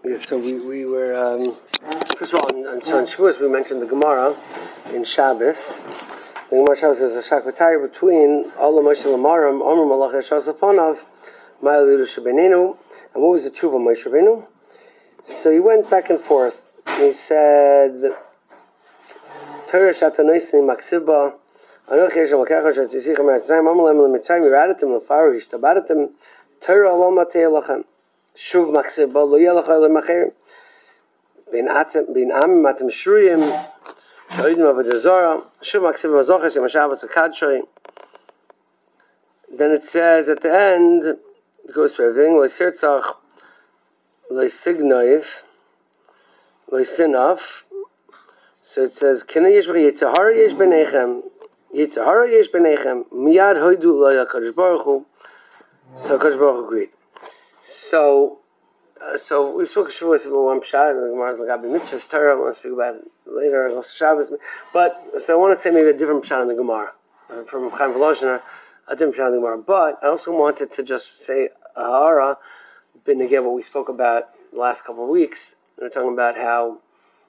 Yeah, so we were, first of all, on Shavuos we mentioned the Gemara in Shabbos. The Gemara Shabbos is a shakvatari between Allah Moshe Lamaram, Omer Malach Shasafonav, Ma'aludu Shabbenenu, and what was the Tshuva Moshe Rabbeinu? So he went back and forth. He said, Torah Shatanoisni Maksiba, Anoch Yeshem Lakacha Shatzisich Meratzayim, Amalem Lemitzayim, Yeradatim Lefaru, Hishtabadatim, Torah Allah Matei Lachem. Shuv maksiba lo yelach olam acher bin am matem shuriyim shoydim avodah zara shuv maksiba mazoches yemashavas akadshoy. Then it says at the end, it goes for everything, lo sirtzach lo signoiv lo sinaf. So it says kina yesh yitzhara yesh benechem miyad hoidu lo yakadosh baruch hu. So Kadosh Baruch Hu agreed. So we spoke Shavuos about one pshat, and the Gemara's like Abi Mitzvah's Torah. I want to speak about it later. Also Shabbos, but so I want to say maybe a different pshat in the Gemara from Chaim Volozhiner, a different pshat in the Gemara. But I also wanted to just say a ha'ara, been again what we spoke about the last couple of weeks. We were talking about how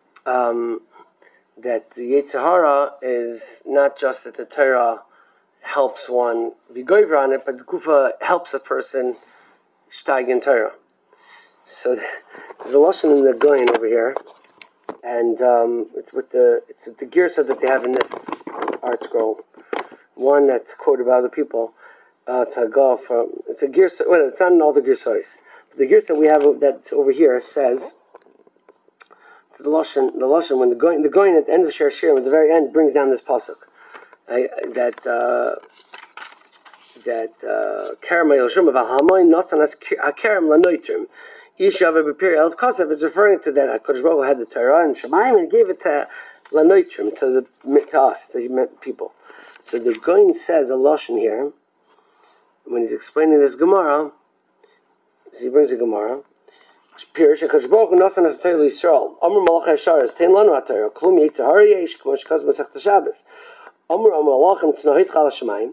that the Yetzer Hara is not just that the Torah helps one be goyver on it, but the Gufa helps a person steig in Torah. So there's a lashon in the Goyin over here, and it's the girsa that they have in this art scroll. One that's quoted by other people. It's a girsa. Well, it's not in all the girsos, but the girsa we have that's over here says the lashon when the Goyin at the end of Shir Shirim at the very end brings down this pasuk that Kerem Yoshum of Ahamoin Nosanas Kerem Lanoitrim. Ishav Bepir Elf Kosef is referring to that HaKadosh Baruch Hu had the Torah and Shemaim and gave it to Lanoitrim, to us, to people. So the Goyin says a lashon here when he's explaining this Gemara. So he brings a Gemara. Pirish HaKadosh Baruch Hu Nosanas Torah Yisrael. Amr Malach Hasharas Tein Lanu HaTorah Klum Yitzhar Yesh K'mo Shekaz Masech Shabbos. Amr Malachim T'Nohit Chal Shemaim.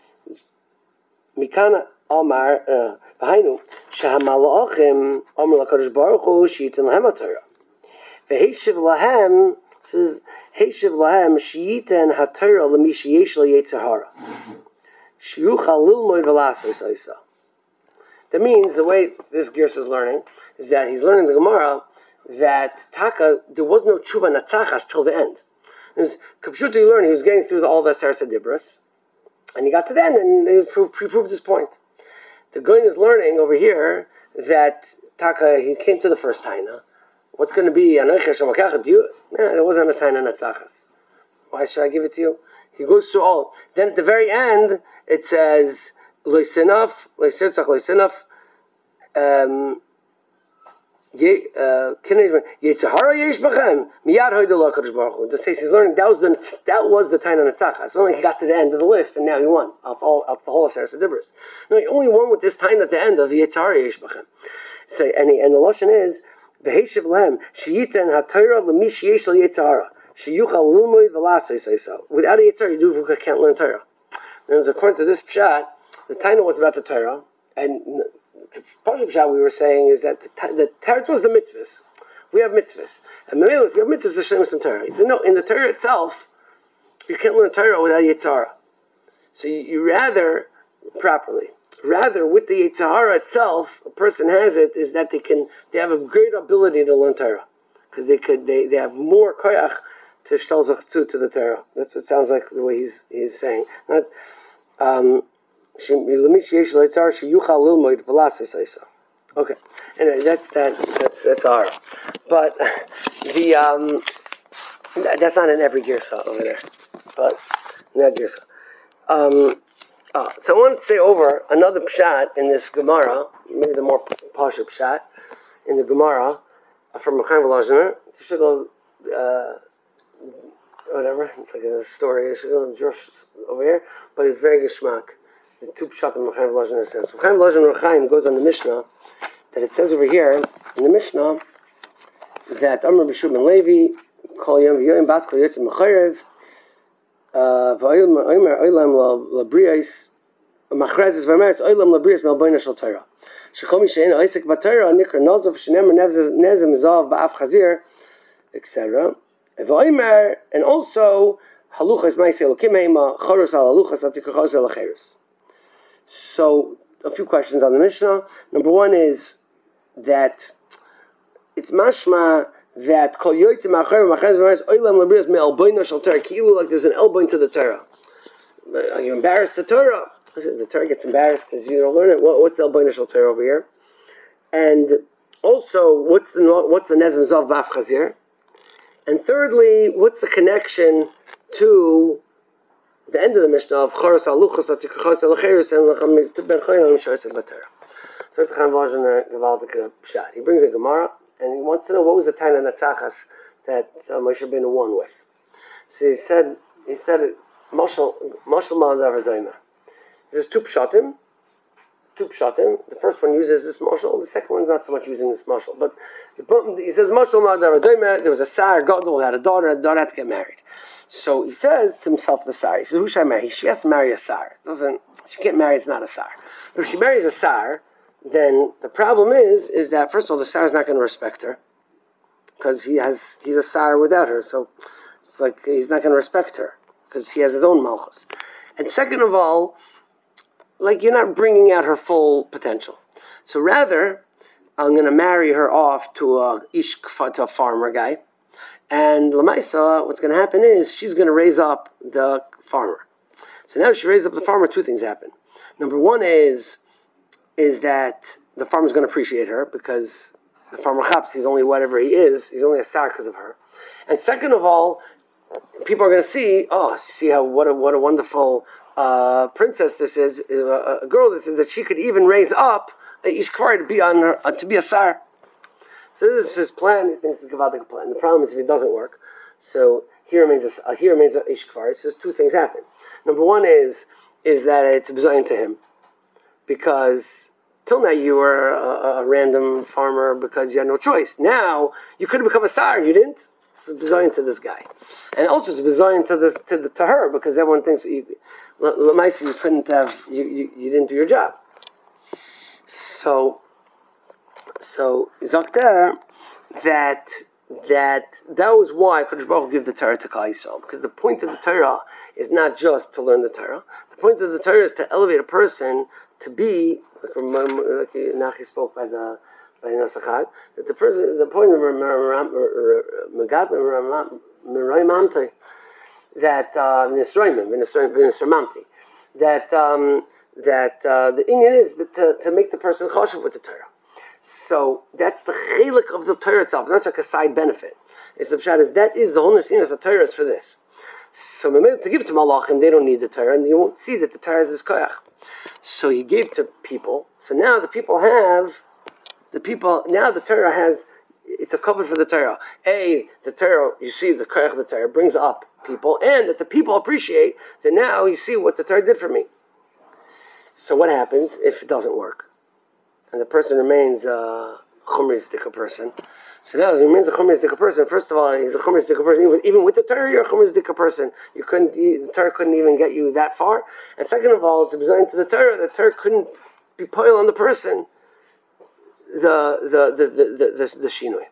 Mikana Amar V'hainu Shehamalachim Amar LaKadosh Baruch Hu Sheyitin Lahem HaTorah V'heishiv Lahem says Heishiv Lahem Sheyitin HaTorah L'mi Sheyesh Lo Yetzer Hara Sheyuchal Lilmoi V'Lasvos Oisa. That means the way this Gersh is learning is that he's learning the Gemara that Taka there was no Tshuva Natzachas till the end. Kapshuta he learned he was getting through all the Aseres Dibros. And he got to the end, and he proved his point. The Goyin is learning over here that Taka, he came to the first Taina. What's going to be? There wasn't a Taina Natzachas. Why should I give it to you? He goes through all. Then at the very end, it says, Loisinaf, Loisirtzach, Loisinaf, Yetzahara Yesh Bachem Miyad Hoydullah Kadosh Baruch Hu. The says he's learning that was the Taina Netzachas. It's not like he got to the end of the list and now he won out the whole Aseres Dibros. No, he only won with this Taina at the end of Yetzahara Yesh Bachem. So and the lashon is Beheshiv Lehem Sheyiten HaTorah L'mi Sheyesh Lo Yetzahara Sheyuchal Lilmoi V'Lasvos Oisa. Without a Yetzahara, you can't learn Torah. And according to this pshat, the Taina was about the Torah, and Pashup Shah we were saying is that the Torah was the mitzvahs. We have mitzvahs. And if you have mitzvahs, it's Hashem Torah. He said, no, in the Torah itself, you can't learn Torah without Yetzirah. So you rather with the Yetzirah itself, a person has it, is that they have a great ability to learn Torah. Because they have more koyach to shtal zachzu to the Torah. That's what it sounds like the way he's saying. Not, okay. Anyway, that's our. But that's not in every girsa over there. But in that girsa. So I want to say over another pshat in this Gemara, maybe the more pashup pshat in the Gemara from Chaim Volozhiner. It's a shigol, whatever. It's like a story. It's a shigol over here, but it's very geshmak. The two pshat in Chaim Volozhiner says. Chaim Volozhiner Chaim goes on the Mishnah that it says over here in the Mishnah that Amr B'Shub ben Levi Kol Yom V'Yoyim Bas Kol Yitzim Mecharev V'Oyim Oilam LaBrias Machrezes V'Meretz Oilam LaBrias Melboina Shel Torah. Shekomi she'ena oisek b'Torah nikra nozov shenemer nezem zav ba'af chazir, etc. And also haluchas ma'aseh elokim heima choros al haluchas atikachos el acheres. So a few questions on the Mishnah. Number one is that it's mashma that kol yoytzim acher machaz v'mayis oilam labrias me'elboino shel Torah ki'ilu, like there's an elbow into the Torah. Are you embarrassed the Torah? The Torah gets embarrassed because you don't learn it. What's the elboino shel Torah over here? And also, what's the nezem zav b'af chazir? And thirdly, what's the connection to the end of the Mishnah of choros al luchos atikachos el acheres and lachamit ben choyin shoyes b'Torah? So he brings a Gemara and he wants to know what was the Taina Natzachas that Moshe Rabbeinu won with. So he said Mashal Ma'adav Zayma. There's two pshatim. The first one uses this mashal. The second one's not so much using this mashal. But he says Mashal Ma'adav Zayma. There was a sar gadol who had a daughter. The daughter had to get married. So he says to himself, the sar. He says, "Who should I marry?" She has to marry a sar. She can't marry. It's not a sar. But if she marries a sar, then the problem is that first of all the sar is not going to respect her because he's a sar without her, so it's like he's not going to respect her because he has his own malchus. And second of all, like you're not bringing out her full potential. So rather, I'm going to marry her off to a farmer guy, and Lamaisa, what's going to happen is she's going to raise up the farmer. So now she raises up the farmer. Two things happen. Number one is that the farmer's going to appreciate her because the farmer chaps, he's only whatever he is, he's only a sar because of her. And second of all, people are going to see what a wonderful princess this is, a girl this is, that she could even raise up a Ishkvar to be a sar. So this is his plan. He thinks it's a Gavaldic plan. The problem is if it doesn't work, so here remains a Ishkvar. It says two things happen. Number one is that it's bizarre to him, because till now you were a random farmer because you had no choice. Now you could have become a sar and you didn't. It's bizarre to this guy, and also it's bizarre to her because everyone thinks you couldn't have you didn't do your job. So Zok there that was why Kadosh Baruch Hu gave the Torah to Klal Yisrael, because the point of the Torah is not just to learn the Torah. The point of the Torah is to elevate a person to be like Nachi spoke by Nasachad, that the point of Megadol that the Indian is to make the person choshev with the Torah. So that's the chelik of the Torah itself. That's like a side benefit. It's the pshat is that is the whole nesinus of Torah is for this. So to give it to malachim, they don't need the Torah, and you won't see that the Torah is this koyach. So he gave to people. So now the Torah has, it's a cover for the Torah. The Torah, you see the koyach of the Torah brings up people, and that the people appreciate that now you see what the Torah did for me. So what happens if it doesn't work? And the person remains a chumristika person. So now he remains a chumristika person. First of all, he's a chumristika person. Even with the Torah, you're a chumristika person. The Torah couldn't even get you that far. And second of all, it's bizarre to the Torah couldn't be poil on the person the shinui.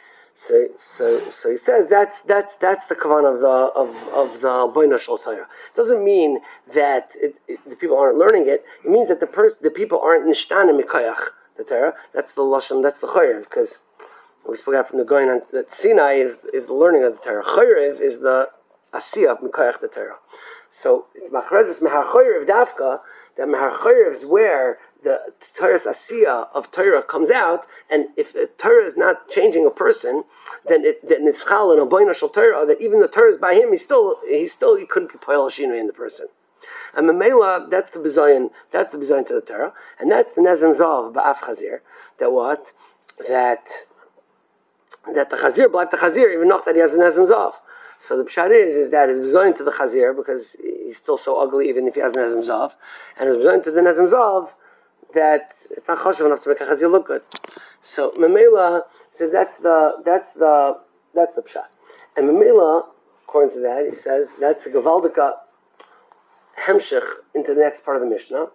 So he says that's the kavan of the boina shel Torah. It doesn't mean that the people aren't learning it. It means that the people aren't nishtana mikayach the Torah. That's the lashon. That's the chayev, because we spoke out from the going on that Sinai is the learning of the Torah. Chayev is the asiyah mikayach the Torah. So it's machrezes mehar chayev dafka. That mehar chayev is where the Torah's asiyah of Torah comes out, and if the Torah is not changing a person, then it's chal and a boina shel Torah, that even the Torah is by him, he couldn't be poil shinui in the person. And Mamela, that's the bizayin to the Torah, and that's the nezem zav ba'af chazir. That the chazir bleibt the chazir, even though that he has a nezem zav. So the pshat is that it's bizayin to the chazir because he's still so ugly, even if he has a nezem zav, and it's bizayin to the nezem zav that it's not choshev enough to make a chazir look good. So Mamela, so that's the pshat. And Mamela, according to that, he says that's the gavaldika hemshich into the next part of the Mishnah,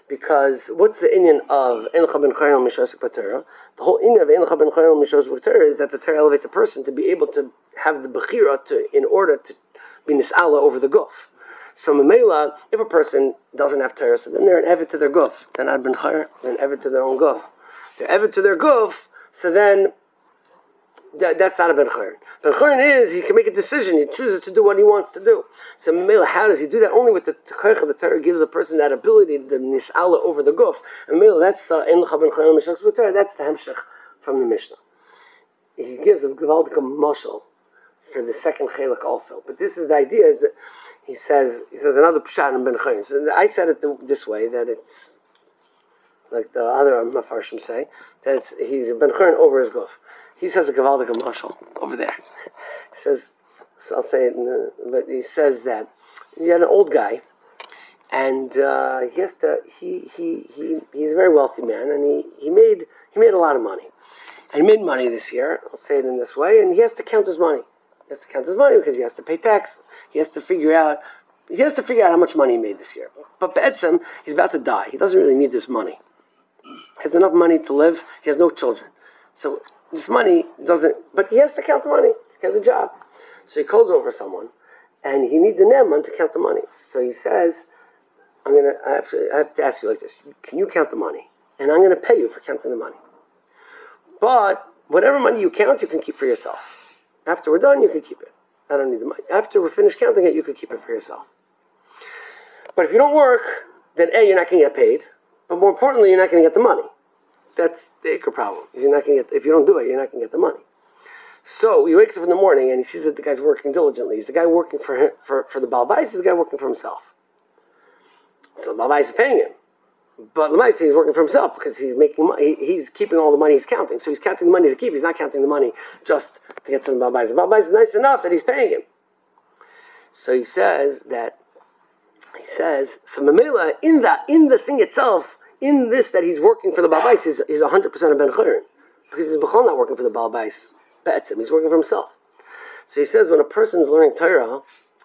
Because what's the inyan of Eincha ben Chayil Mishosik B'Torah? The whole inyan of Eincha ben Chayil Mishosik B'Torah is that the Torah elevates a person to be able to have the Bechira in order to be Nis'ala over the Guf. So Mamela, if a person doesn't have Torah, so then they're an Evet to their Guf. They're not ben Chayil, they're an Evet to their own Guf. They're Evet to their Guf, so then that's not a Ben Chayil. Ben Chayil is, he can make a decision, he chooses to do what he wants to do. So Mamela, how does he do that? Only with the Tchaycha, the Torah gives a person that ability to Nis'ala over the Guf. And Mamela, that's the Eincha ben Chayil Mishach Torah, that's the Hemshech from the Mishnah. He gives a Gevaldika Mashal for the second Chelak also. But this is the idea, is that he says another Pshat in Ben Chayil. So I said it this way, that it's like the other Mefarshim say, that he's Ben Chayil over his Guf. He says a Gavaldik Marshal over there. He says, so I'll say it, but he says that he had an old guy, and he's a very wealthy man, and he made a lot of money. And he made money this year. I'll say it in this way, and he has to count his money. He has to count his money because he has to pay tax. He has to figure out how much money he made this year. But Be'etzem, he's about to die. He doesn't really need this money. He has enough money to live. He has no children. So this money doesn't, but he has to count the money. He has a job. So he calls over someone, and he needs a Neman to count the money. So he says, I have to ask you like this. Can you count the money? And I'm going to pay you for counting the money. But whatever money you count, you can keep for yourself. After we're done, you can keep it. I don't need the money. After we're finished counting it, you can keep it for yourself. But if you don't work, then A, you're not going to get paid. But more importantly, you're not going to get the money. That's the Iker problem. You're not going to get, if you don't do it, you're not going to get the money. So he wakes up in the morning and he sees that the guy's working diligently. He's the guy working for the Baal Bais, he's the guy working for himself. So the Baal Bais is paying him. But Lamaisa, he's working for himself because he's making money. He's keeping all the money he's counting. So he's counting the money to keep. He's not counting the money just to get to the Baal Bais. The Baal Bais is nice enough that he's paying him. So he says, so Mamela, in the thing itself, in this that he's working for the Baal Bais, he's 100% a Ben Chayil. Because he's B'chol not working for the Baal Bais. Be'etzim, he's working for himself. So he says when a person's learning Torah,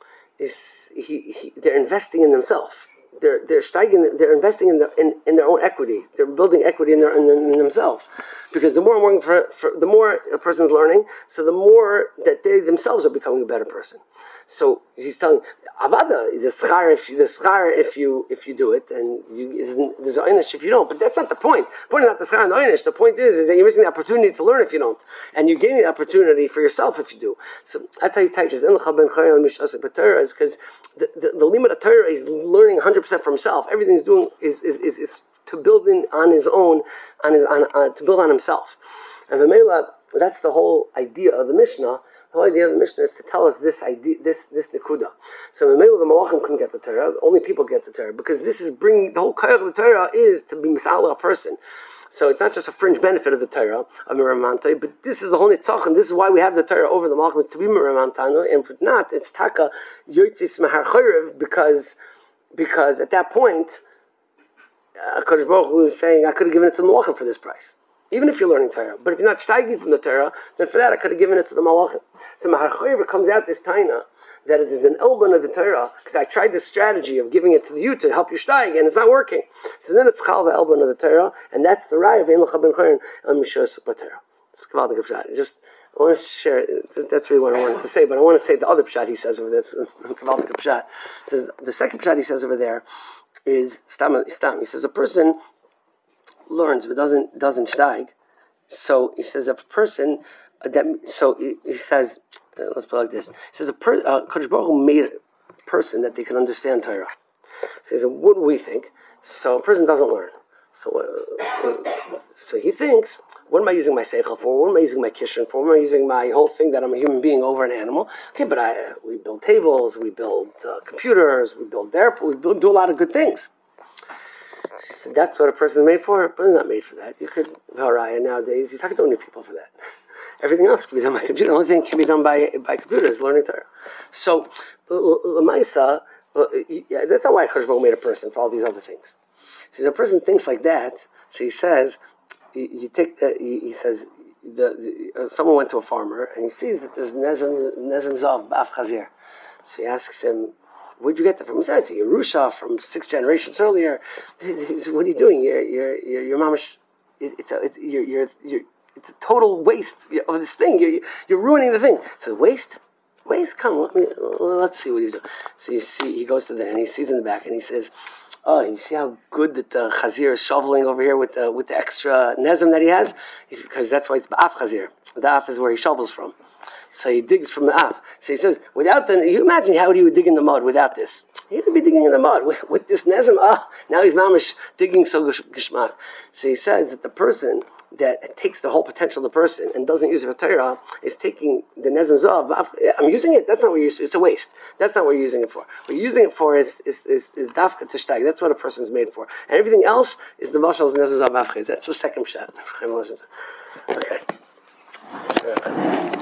they're investing in themselves. They're investing in their own equity. They're building equity in themselves. Because the more I'm working for the more a person's learning, so the more that they themselves are becoming a better person. So he's telling Avada, the schar if you do it, and there's an einish if you don't. But that's not the point. The point is not the schar and the einish. The point is that you're missing the opportunity to learn if you don't, and you're gaining the opportunity for yourself if you do. So that's how you teach this. Is because the limit of Torah is learning 100% for himself. Everything he's doing is to build on his own, to build on himself. And V'meila, that's the whole idea of the Mishnah. The whole idea of the Mishnah is to tell us this idea, this nekuda. So V'meila, the Malachim couldn't get the Torah. Only people get the Torah because this is bringing the whole koyach of the Torah is to be misala a person. So it's not just a fringe benefit of the Torah of Miramantay, but this is the whole nitzach, and this is why we have the Torah over the Malachim to be Miramantano. And if not, it's taka yotzis mahar chayrev because at that point, Kadosh Baruch Hu is saying, I could have given it to the Malachim for this price. Even if you're learning Torah. But if you're not steiging from the Torah, then for that I could have given it to the Malachim. So Mahar Chayrev comes out this taina that it is an elbon of the Torah, because I tried this strategy of giving it to you to help you steig, and it's not working. So then it's chal the elbon of the Torah, and that's the raya of Ein Lecha Ben Chayil on Mishos B'Torah. It's Kavaldik Pshat. Just, I want to share, that's really what I wanted to say, but I want to say the other Pshat he says over there, Kavaldik Pshat. So the second Pshat he says over there is Stam. He says a person learns but doesn't steig. So he says if a person he says let's put it like this. He says Kadosh Baruch Hu made a person that they can understand Torah. He says what do we think? So a person doesn't learn. So he thinks, what am I using my seichel for? What am I using my kishon for? What am I using my whole thing that I'm a human being over an animal? Okay, but we build tables, we build computers, we build do a lot of good things. She said, that's what a person is made for, but it's not made for that. You could, Haraya nowadays, you're talking to only people for that. Everything else can be done by computer. The only thing can be done by computers, learning Torah. So, Lamaisa, that's not why Kadosh Baruch Hu made a person for all these other things. So the person thinks like that, so he says, someone went to a farmer, and he sees that there's Nezem Zav B'af Chazir. So he asks him, Where'd you get that from? He said, it's a Yerusha from 6 generations earlier. He said, what are you doing? Your mamash, it's a total waste of this thing. You're ruining the thing. So waste? Come, let's see what he's doing. So you see, he goes to there and he sees in the back and he says, oh, you see how good that the chazir is shoveling over here with the extra nezim that he has? Because that's why it's ba'af chazir. The af is where he shovels from. So he digs from the af. So he says, you imagine how he would dig in the mud without this. He would be digging in the mud. With this nezim, now he's mamish digging so gishmak. So he says that the person that takes the whole potential of the person and doesn't use it for Torah is taking the nezim zav. I'm using it. That's not what you're using. It's a waste. That's not what you're using it for. What you're using it for is dafka tishtag. That's what a person's made for. And everything else is the mashal nezim zav. That's the second shot. Okay.